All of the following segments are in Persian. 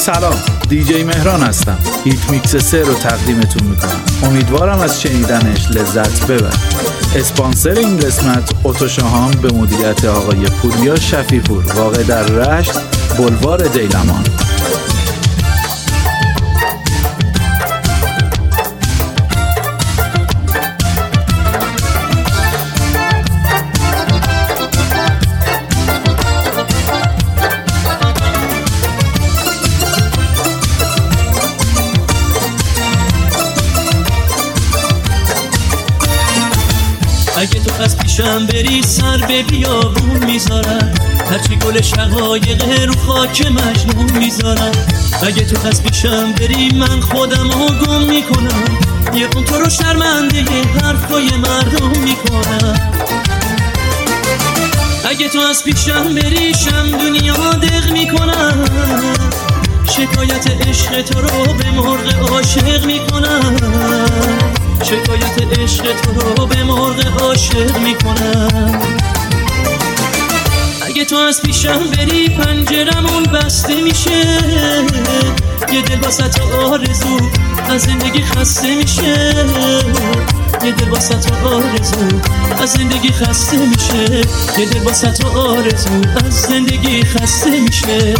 سلام، دیجی مهران هستم. هیت میکس 3 رو تقدیمتون میکنم. امیدوارم از شنیدنش لذت ببرید. اسپانسر این قسمت اتوشاهان به مدیریت آقای پوریا شفیع‌پور، واقع در رشت، بلوار دیلمان. اگه تو از پیشم بری سر به بیابون میذارم، هرچی گل شقایق رو خاک مجنون میذارم. اگه تو از پیشم بری من خودم رو گم میکنم، یه اون تو رو شرمنده یه حرفای مردم میکنم. اگه تو از پیشم بری شم دنیا دق میکنم، شکایت عشق تو رو به مرغ عاشق میکنم. شکایت عشق تو رو به مرغ عاشق میکنم. اگه تو از پیشم بری پنجرمون بسته میشه، یه دل واسه آرزو از زندگی خسته میشه. یه دل واسه آرزو از زندگی خسته میشه. یه دل واسه آرزو از زندگی خسته میشه.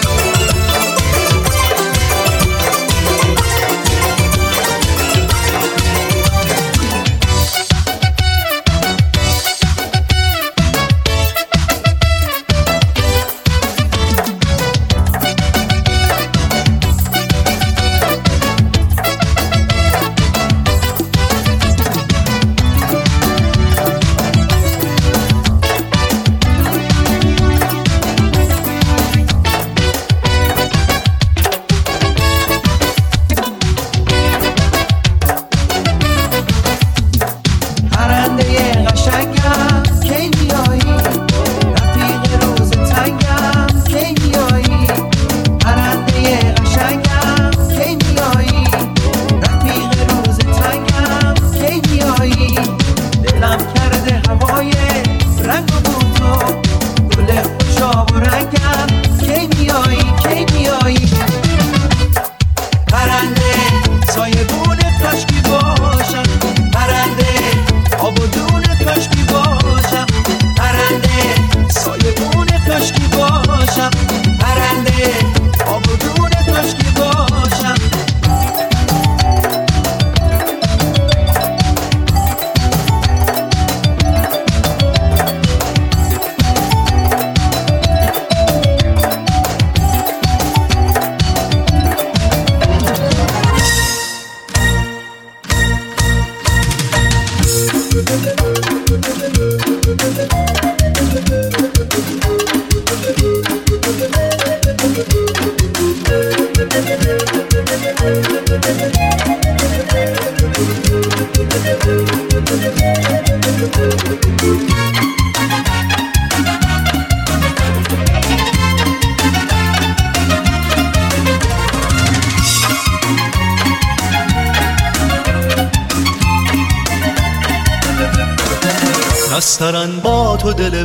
نسترن با تو دل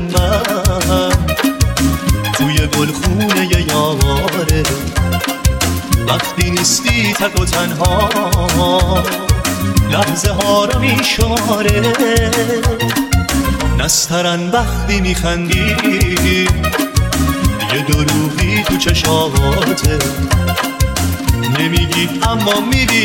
من توی گلخونه یاره، وقتی نیستی تک و تنها لحظه ها رو میشماره. نسترن وقتی میخندی یه دروغی تو چشاته، نمیگی اما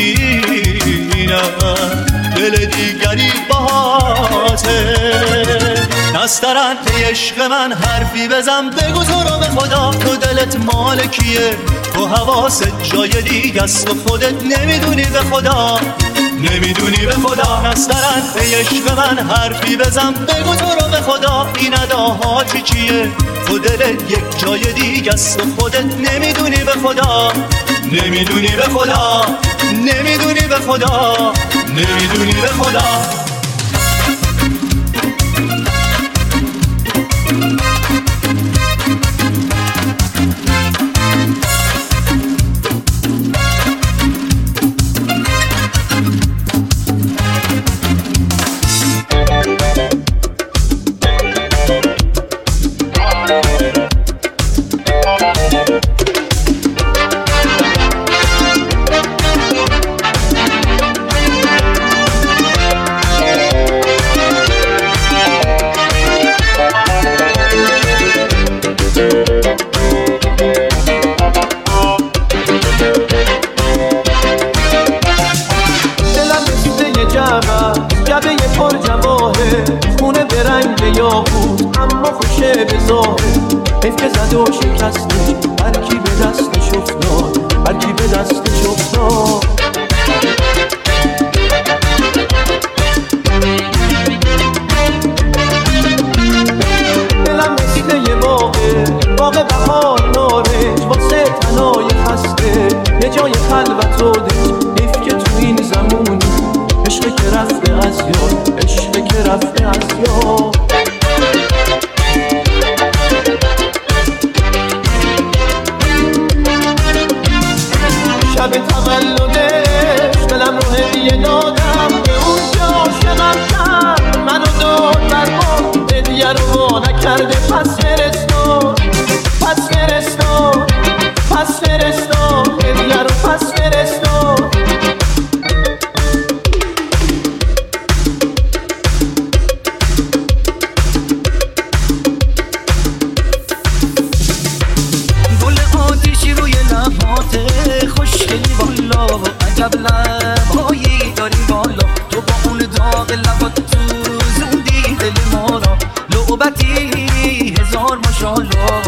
میبینم دل دیگری باهاته. نسترن ای عشق من حرفی بزن، بگو تو رو به خدا تو دلت مال کیه؟ تو حواست جای دیگه است و خودت نمیدونی به خدا، نمیدونی به خدا. نسترن ای عشق من حرفی بزن، بگو تو رو به خدا این اداها چیه؟ تو دلت یک جای دیگه است و خودت نمیدونی به خدا، نمیدونی به خدا، نمیدونی به خدا، نمیدونی به خدا. شب یه پر جواهر خونه به رنگ یاقوت اما خوشه به ظاهر حیف که زد و شکستش هرکی به دستش افتاد هرکی به دستش افتاد دلم مثل یه باغ بهار نارنج واسه تنای خسته یه جای خلوت و دل حیف که تو این زمونی عشق که رفته از یاد عشق که رفته از یاد شب تولدش دلم رو هدیه دادم به اون که عاشقم کرد منو داد بر ما هدیه رو وا نکرده پس فرستاد پس فرستاد پس فرستاد هدیه رو پس فرستاد عجب لبهایی داری بالا تو با اون داغ لبات تو زودی دل ما را لعبتی هزار ماشالله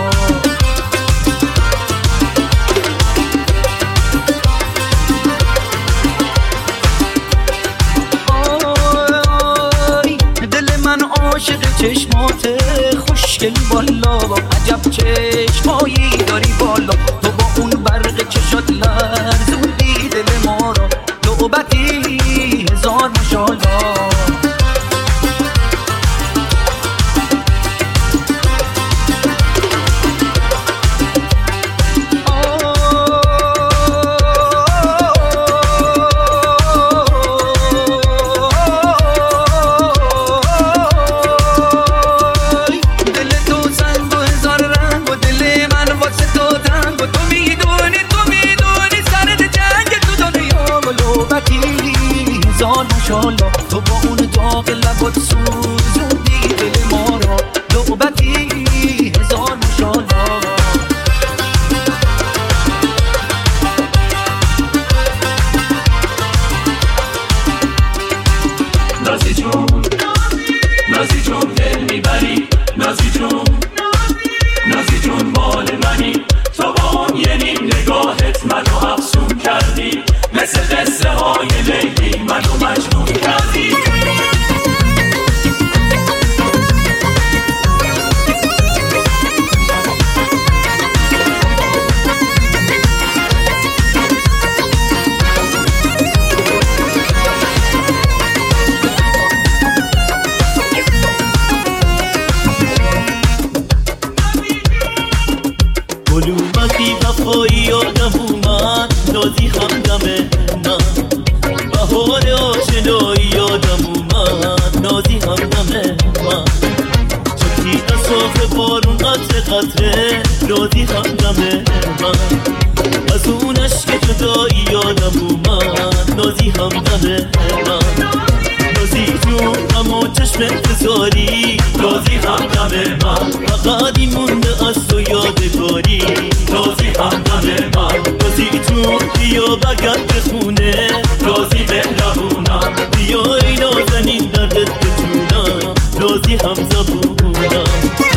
دل من عاشق چشمات خوشگلی بالا عجب چشمایی داری بالا تو با اون برق چشات لرزوندی دل ما را لعبتی هزار ماشالله تو با اون داغ لبات سوزوندی دل ما را لعبتی هزار ماشالله نازی جون نازی جون دل میبری نازی جون نازی جون مال منی تو با اون یه نیم نگاهت منو افسون کردی مثل قصه های لیلی منو مجنون کردی گلومتی وفایی یادم اومد نازی همدمه من بهار آشنایی یادم اومد نازی همدمه من چکی نصاف بارون قطره قطره نازی همدمه من از اون عشق جدایی یادم اومد نازی همدمه من نازی جون اما چشم انتظاری نازی همدمه من فقط مونده از تو یادگاری نازی همدمه من نازی جون بیا بگرد به خونه نازی مهربونم بیا ای نازنین دردت بتونم نازی همزبونم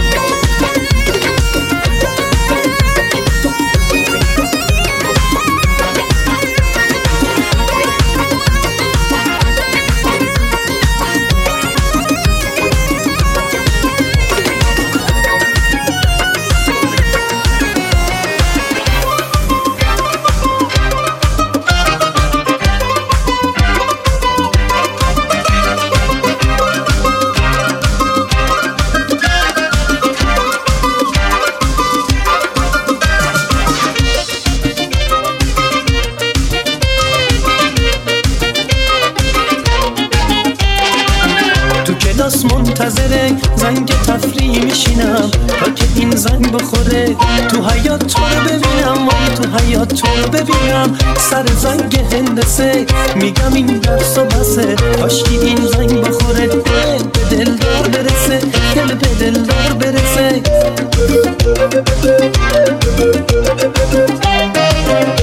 منتظره زنگ تفریح میشینم تا که این زنگ بخوره تو حیات تو رو ببینم وای تو حیات تو رو ببینم سر زنگ هندسه میگم این درس و بسه کاشکی این زنگ بخوره دل به دلدار برسه دل به دلدار برسه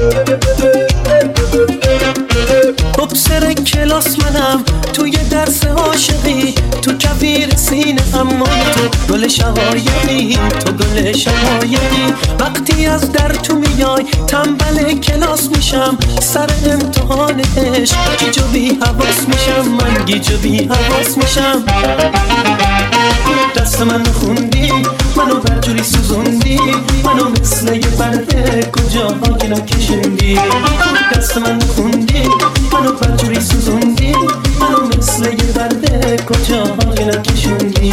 سر کلاس منم توی درس عاشقی تو کبیر سینه امای تو گل شقایقی تو گل شقایقی وقتی از در تو میای تنبل کلاس میشم سر امتحان عشق گیج و بی حواس میشم من گیج و بی حواس میشم دست من خوندی منو برجوری سوزوندی منو مثل یه برده کجا که نکشوندی دست من خوندی منو برجوری سوزوندی منو مثل یه برده کجا که نکشوندی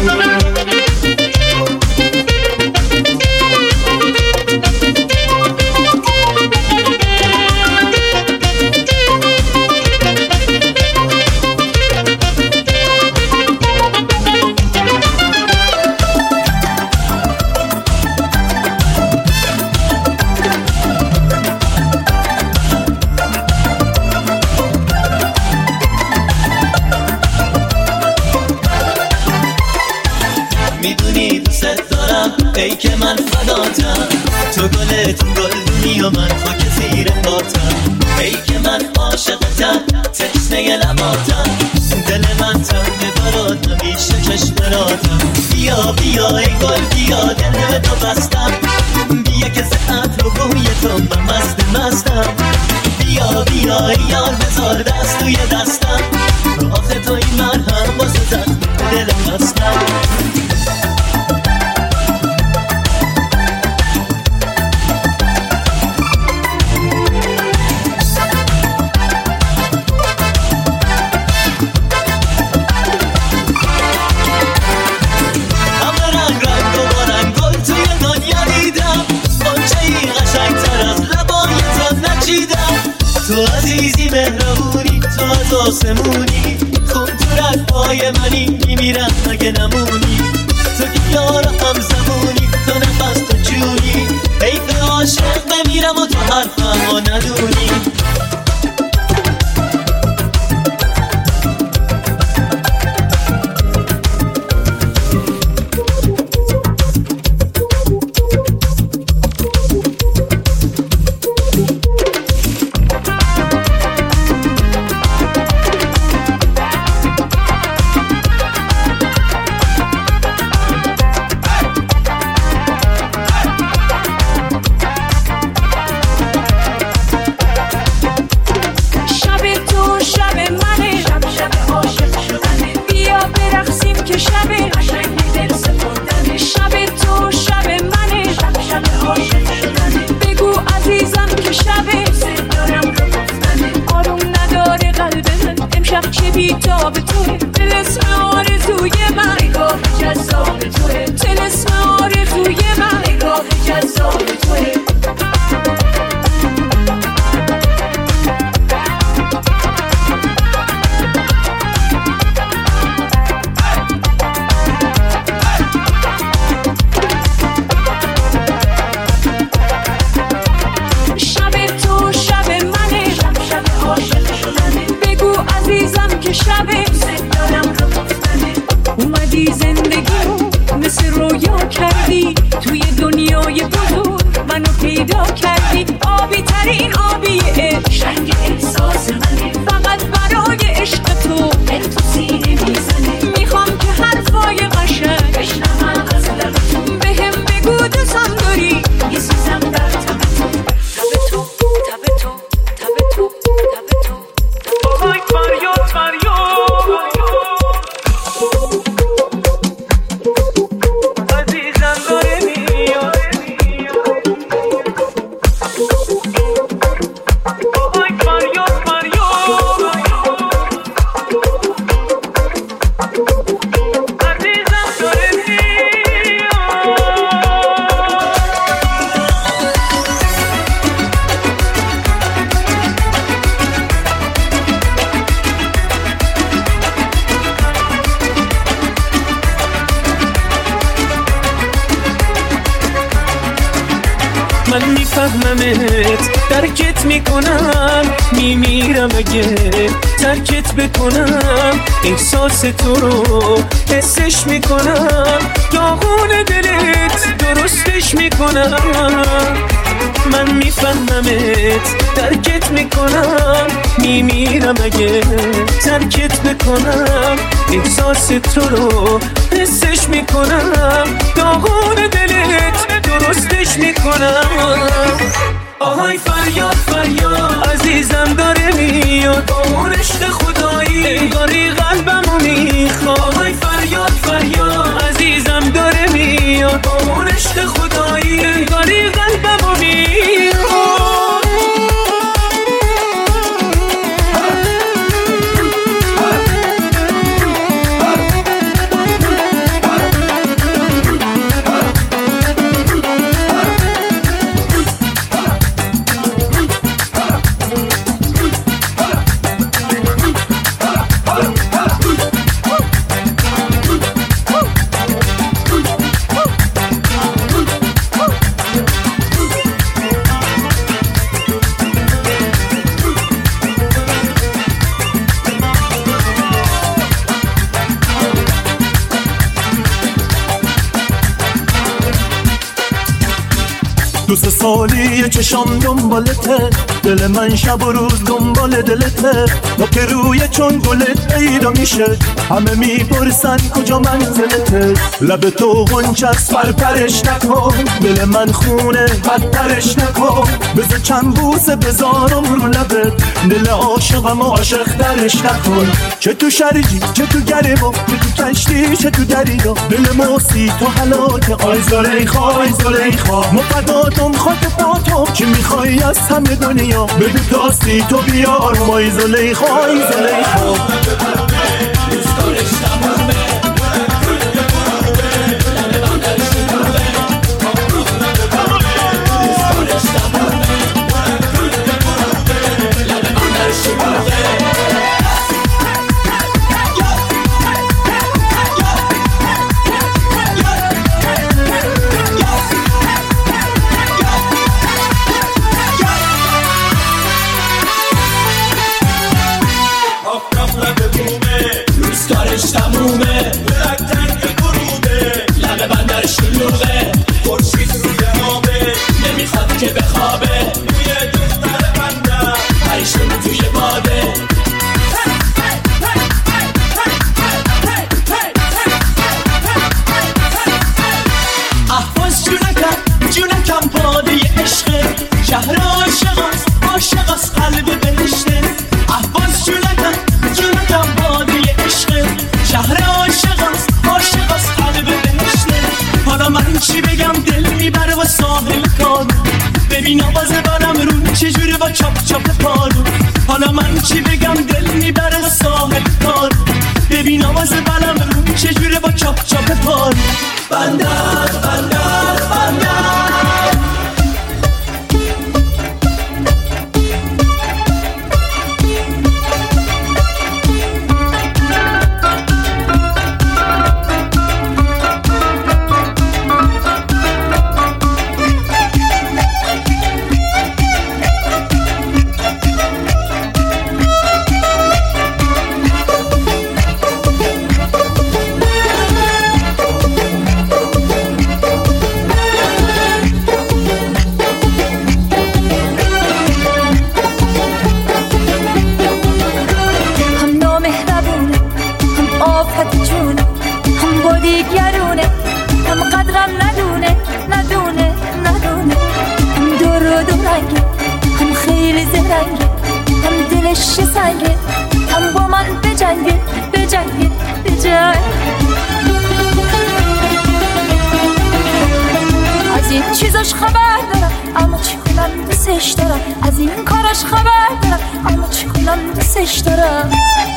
ای که من فداتم تو گل گلدونی و من خاک زیر پاتم ای که من عاشقتم تشنه لباتم دل من تنگ برات همیشه چشم راتم بیا بیا ای گل بیا دل تو بستم بیا که ساعت رو بوی تو من مستم بیا بیا ای یار بذار دست توی دستم آخه تو این مرهم واسه زخم دلم بستم تو عزیزی مهربونی تو از آسمونی خون تو رگ‌های منی میمیرم مگه نمونی تو که یار هم زمونی تو نفس تو جونی حیف عاشق بمیرم و تو حرفم و ندونی میفهممت، درکت میکنم، میمیرم اگه ترکت بکنم. احساس تو رو حسش میکنم، داغون دلت درستش میکنم. من میفهممت، درکت میکنم، میمیرم اگه ترکت بکنم. احساس تو رو حسش میکنم، داغون دلت درستش میکنم. آهای فریاد فریاد عزیزم داره میاد، اون عشق خدایی انگاری قلبمو میخواد. آهای فریاد فریاد عزیزم داره میاد، اون عشق خدایی انگاری قلبمو میخواد. دو سه سالی چشام دنبالته، دل من شب و روز دنبال دلته. ما که روی چون گلت پیدا میشه، همه میپرسن کجا منزلته. لب تو غنچست پرپرش نکن، دل من خونه بدترش نکن. بذار چند بوسه بذارم رو لبت، دل عاشقم عاشق درش نکن. چه تو شرجی چه تو گرما، چه تو کشتی چه تو دریا، دل موسی تو حلاکه. آی زلیخا آی زلیخا، مفداتم خاک پاتم، چی میخوای از همه دنیا بگو تاستی تو بیار. آی زلیخا آی زلیخا. ببین آواز برم رو چجوری با چاپ چاپ پارو. حالا من چی بگم دل میبره ساحل کار. ببین آواز برم رو چجوری با چاپ چاپ پارو. بندر بندر بندر از این چیزاش خبر دارم اما چی کنم دوستش دارم. از این کاراش خبر دارم اما چی کنم دوستش دارم.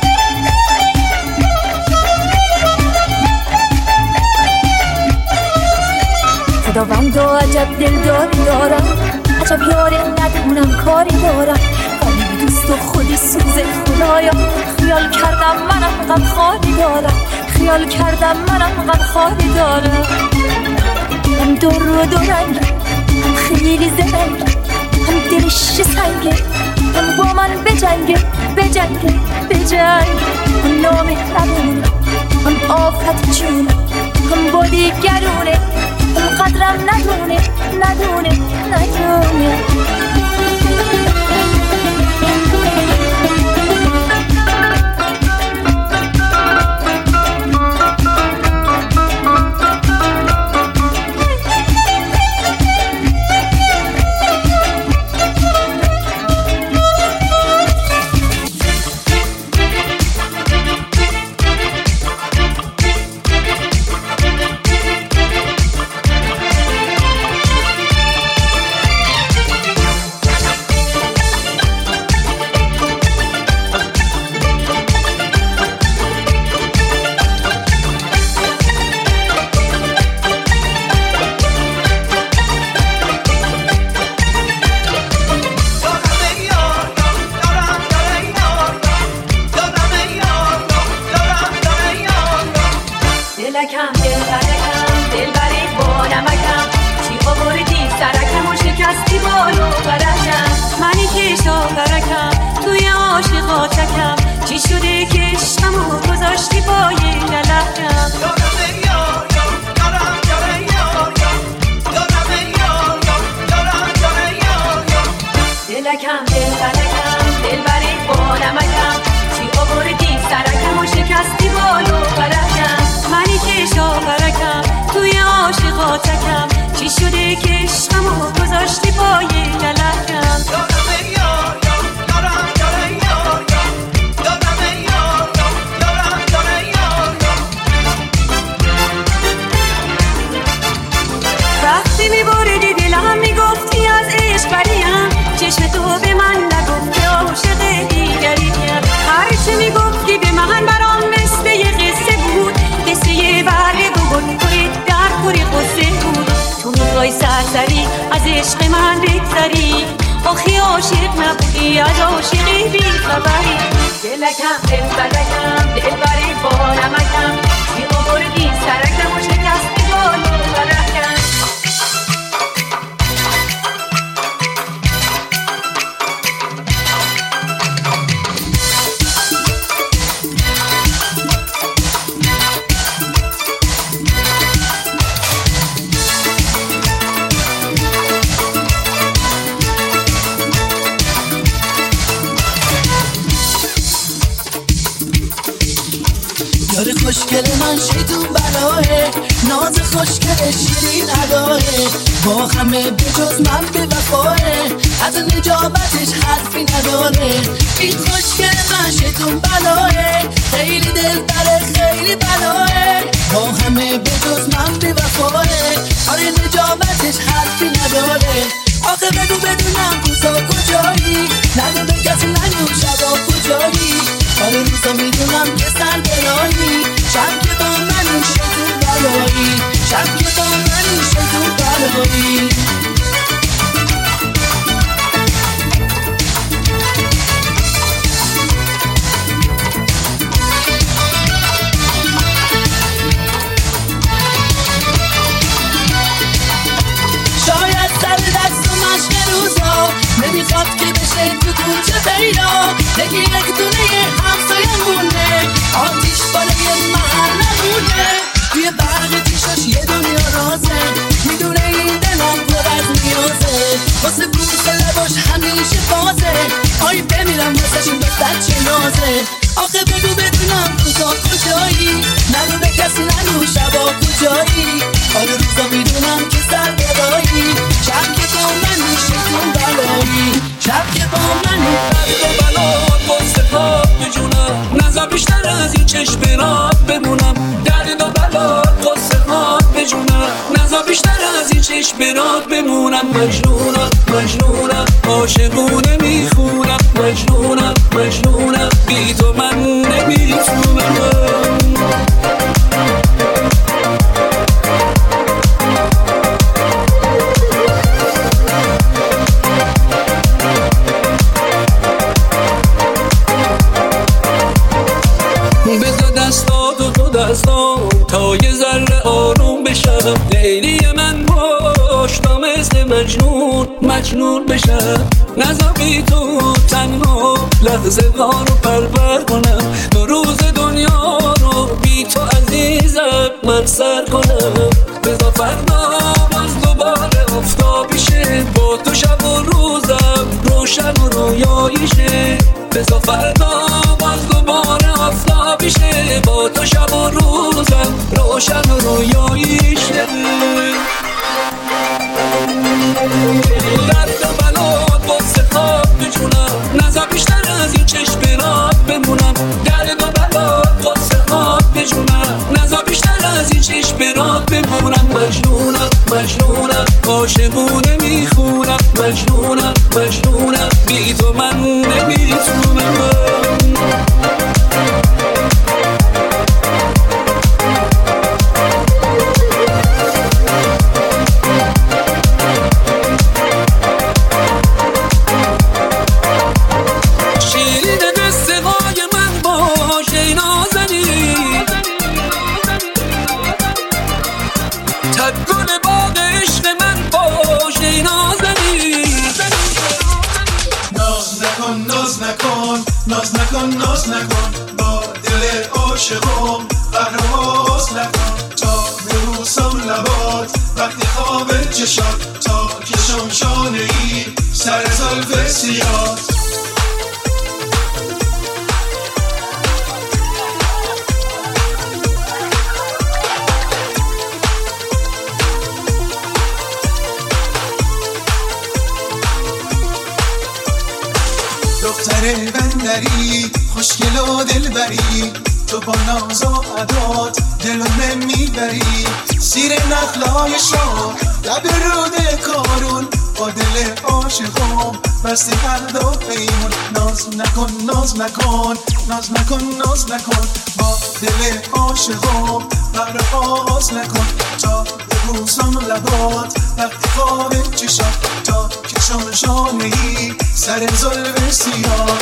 خداوندا عجب دلداری دارم، عجب یاری ندونم کاری دارم. قلبی دوست و خودی سوزه خدایا، خیال کردم منم غم خاری دارم. خیال کردم منم غم خاری دارم. هم دور و دورنگی هم خیلی زرنگ، هم دلش سنگه، هم با من بجنگه هم نامهربونه، هم آفت چونه، هم با دیگرونه، هم قدرم ندونه خوشگل من شیطون بلاه، ناز خوشگل شیرین اداه، با همه بجز من به وفاه، از نجابتش حرفی نداره. این خوشگل من شیطون بلاه، خیلی دلبره خیلی بلاه، با همه بجز من به وفاه، آره نجابتش حرفی نداره. آخه بگو بدونم روزا کجایی، نگو به کسی نگو شبا کجایی، آره روزا میدونم که سر برایی، شب که با منی شیطون بلایی، شب که با منی شیطون بلایی. شاید سر دست و مشق روزا نمیخواد که بشه تو کوچه پیدا، نگی یک دونه همسایه مونه، آتیش بالای محله مونه، توی برق چیشاش یه دنیا رازه، میدونه این دلم پر از نیازه، واسه بوس لباش همیشه بازه، آی بمیرم واسه این بچه نازه. آخه بگو بدونم روزا کجایی، نگو به کسی نگو شبا کجایی، آره روزا میدونم که سر برایی، شب که با منی شیطون بلایی، شب که با منی درد و بلا قصه پاک بجونم، نزا بیشتر از این چشم بمونم، درد و بلا قصه پاک بجونم، نزا بیشتر از این چشم بمونم. مجنونم مجنونم عاشقونه میخونم، مجنونم مجنونم بی تو من نمیتونم. بذار دستاتو تو دستام تا یه ذره آروم بشم، لیلی من باش تا مثل مجنون بشم. نذار بی تو تنها لحظه ها رو پرور کنم، دو روز دنیا رو بی تو عزیزم من سر کنم. بذار فردا باز دوباره افتابی شه، با تو شب و روزم روشن و رویایی شه. بذار فردا باز دوباره افتابی شه، با تو شب و روزم روشن و رویایی شه. درد و بلات واسه خواب بجونم، نذار بیشتر از این چشم برات بمونم. درد و بلات واسه خواب بجونم، نذار بیشتر از این چشم برات بمونم. مجنونم عاشقونه میخونم، مجنونم بی تو من نمیتونم. ناز نکن با دل عاشقم، قهرماز نکن تا ببوسم لبات وقتی خواب چشات، تا کشم شانه ای سر زلف سیاه. دختر بندری خوشگل و دلبری، تو با ناز و عدات دلم میبری. سیر نخلای شام لب رود کارون، با دل عاشقم بسته قلب و پیمون. ناز نکن با دل عاشقم پرواز نکن تا ببوسم لبات وقتی خواب چشات، تا کشم شانه ای سر زلف سیاه.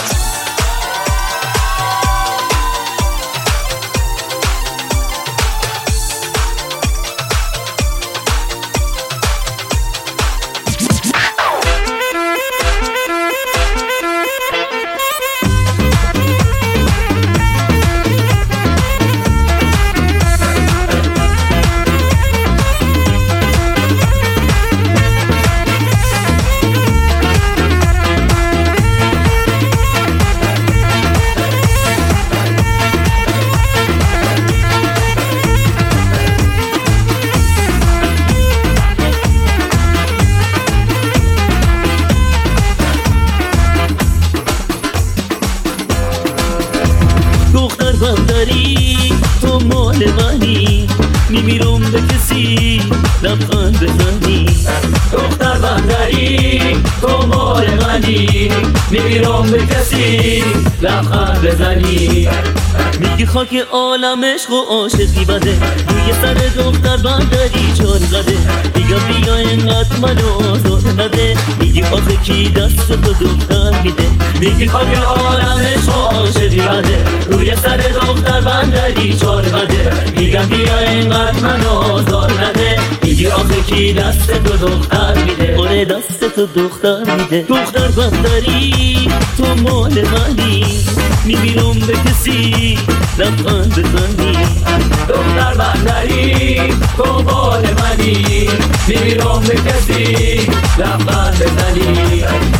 تو مال منی، میمیرم به کسی لبخند بزنی. دختر بندری تو مال منی، میمیرم به کسی لبخند بزنی. میگی خاک عالم عشق و عاشقی بده، روی سر دختر بندری چار زده. میگم بیا اینقدر منو آزار نده، میگی آخه کی دست تو دختر میده. میگی خاک عالم عشق و عاشقی بده، روی سر دختر بندری چار زده. میگم بیا اینقدر منو آزار نده، میگی آخه کی دست تو دختر میده. آره دست تو دختر میده. دختر بندری تو مال منی، میبینم به کسی لبخند بزنی. دختر بندری تو مال منی، میبینم به کسی لبخند بزنی.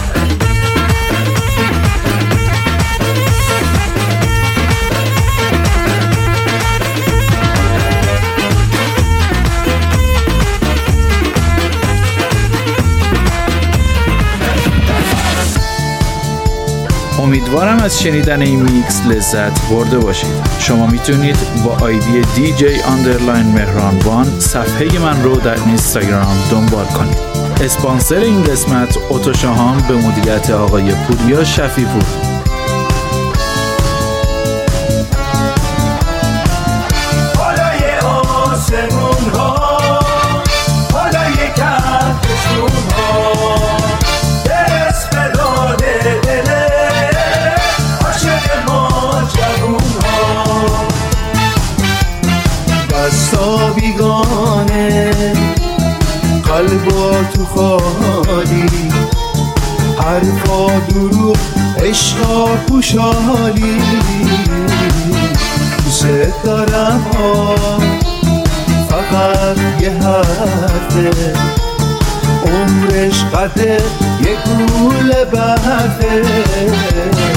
امیدوارم از شنیدن این میکس لذت برده باشید. شما میتونید با آیدی DJ_مهرانوان صفحه من رو در اینستاگرام دنبال کنید. اسپانسر این قسمت اتوشاهان به مدیریت آقای پوریا شفیع‌پور. قلبا تو خالی، حرفا دروغ عشقا خوشحالی. دوست دارم فقط یه حرفه، عمرش قده یه گوله برفه.